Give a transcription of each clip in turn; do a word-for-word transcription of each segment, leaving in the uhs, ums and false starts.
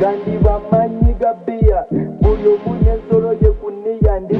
gandi bamanyi gabia buli omunye ensolo ye kuniya ndi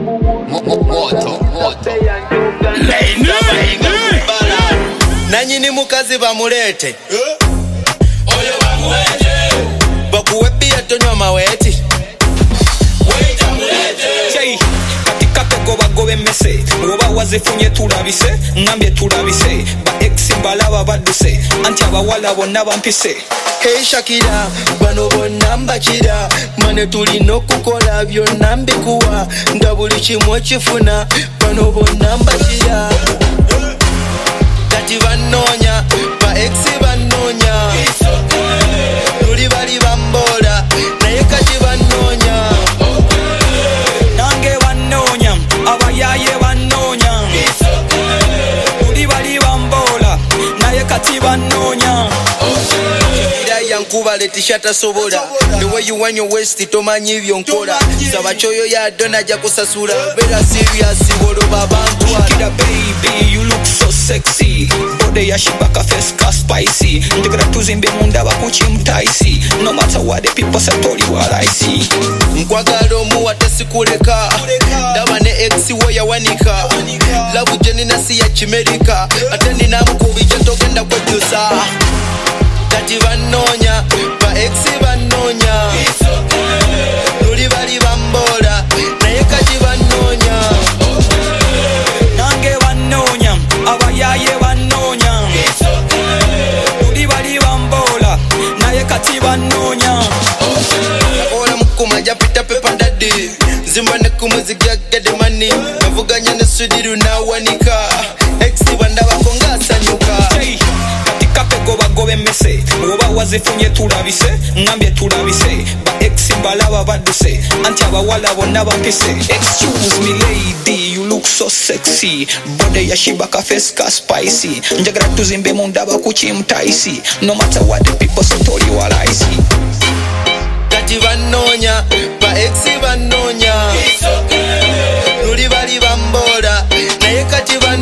nanyini mukazi bamulete oyo bamulete bakuwe bia tonywa maweti wait amulete Jay katika pego bagobe mese oba wazifunye tulabise ngambye tulabise ba ex mbalaba baduse anti abawala bonna bampise. Hey Shakira bano bonna mbakira mane tulino kukola byonna mbikuwa nga buli kimwe kifuna bano bonna mbakira kati banonya ba ex banonya tuli bali bambola naye kati banonya nange banonya abayaye banonya tuli bali bambola naye kati banonya yankuba letishata sobola the way you want your waist tomanyi byonkola saba choyo ya dona ja kusasula better serious bolo babantu Kida baby you look so sexy bode ya shibaka face ka spicy ndikira tuzimbe munda bakuchi mtaisi no matter what the people say tori what I see nkwagala omu atasikuleka ndaba ne ex wo yawanika love jeni nasi ya chimerika ate nina mukubije togenda kwejusa kati banonya ba ex banonya tuli bali bambola naye kati banonya nange banonya abayaye banonya tuli bali bambola naye kati banonya ola mukuma japita pepa ndadi zimba ne kumuziki agade mani navuganya ne sudiru na wanika ex banda bakonga sanyuka katika pego bagobe mese oba wazifunye tulabise ngambye tulabise ba ex mbalaba baduse anti abawala bonna bampise. Excuse me lady you look so sexy bode ya shibaka face ka spicy njagala tuzimbe munda bakuchi mtaisi no matter what the people say tori what I see kati banonya ba ex banonya tuli bali bambola naye kati